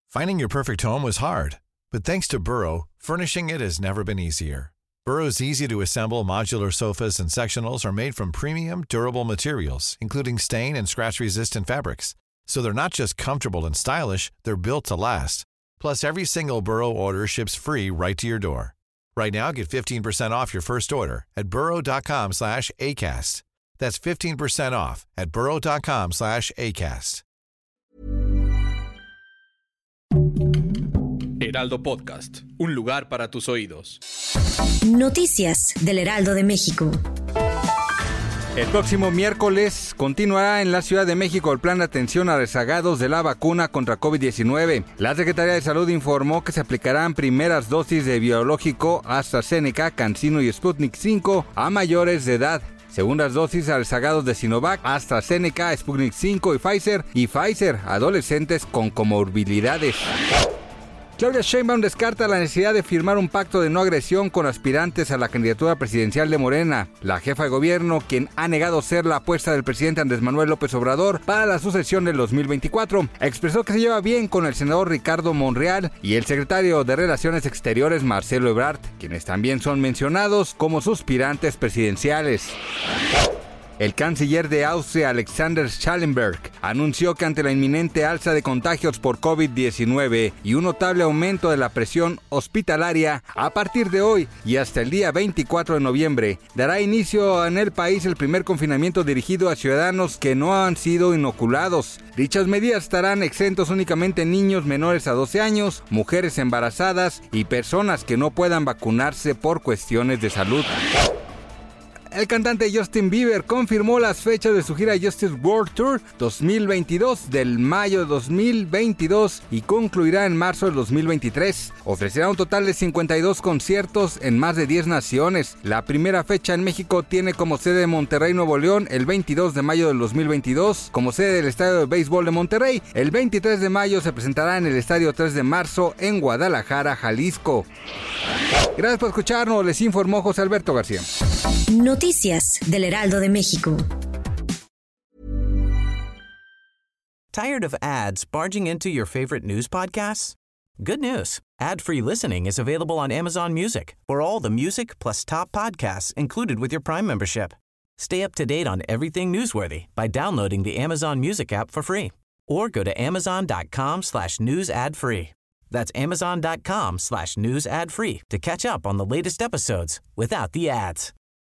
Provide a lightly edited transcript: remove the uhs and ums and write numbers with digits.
Finding your perfect home was hard, but thanks to Burrow, furnishing it has never been easier. Burrow's easy-to-assemble modular sofas and sectionals are made from premium, durable materials, including stain and scratch-resistant fabrics. So they're not just comfortable and stylish, they're built to last. Plus, every single Burrow order ships free right to your door. Right now, get 15% off your first order at burrow.com/ACAST. That's 15% off at burrow.com/ACAST. Heraldo Podcast, un lugar para tus oídos. Noticias del Heraldo de México. El próximo miércoles continuará en la Ciudad de México el plan de atención a rezagados de la vacuna contra COVID-19. La Secretaría de Salud informó que se aplicarán primeras dosis de biológico AstraZeneca, CanSino y Sputnik V a mayores de edad. Segundas dosis a rezagados de Sinovac, AstraZeneca, Sputnik V y Pfizer, adolescentes con comorbilidades. Claudia Sheinbaum descarta la necesidad de firmar un pacto de no agresión con aspirantes a la candidatura presidencial de Morena. La jefa de gobierno, quien ha negado ser la apuesta del presidente Andrés Manuel López Obrador para la sucesión del 2024, expresó que se lleva bien con el senador Ricardo Monreal y el secretario de Relaciones Exteriores Marcelo Ebrard, quienes también son mencionados como suspirantes presidenciales. El canciller de Austria, Alexander Schallenberg, anunció que ante la inminente alza de contagios por COVID-19 y un notable aumento de la presión hospitalaria, a partir de hoy y hasta el día 24 de noviembre, dará inicio en el país el primer confinamiento dirigido a ciudadanos que no han sido inoculados. Dichas medidas estarán exentos únicamente niños menores a 12 años, mujeres embarazadas y personas que no puedan vacunarse por cuestiones de salud. El cantante Justin Bieber confirmó las fechas de su gira Justice World Tour 2022 del mayo de 2022 y concluirá en marzo de 2023. Ofrecerá un total de 52 conciertos en más de 10 naciones. La primera fecha en México tiene como sede Monterrey, Nuevo León, el 22 de mayo del 2022, como sede del Estadio de Béisbol de Monterrey. El 23 de mayo se presentará en el Estadio 3 de marzo en Guadalajara, Jalisco. Gracias por escucharnos, les informó José Alberto García. Noticias del Heraldo de México. Tired of ads barging into your favorite news podcasts? Good news. Ad-free listening is available on Amazon Music for all the music plus top podcasts included with your Prime membership. Stay up to date on everything newsworthy by downloading the Amazon Music app for free or go to amazon.com/news ad free. That's amazon.com/news ad free to catch up on the latest episodes without the ads.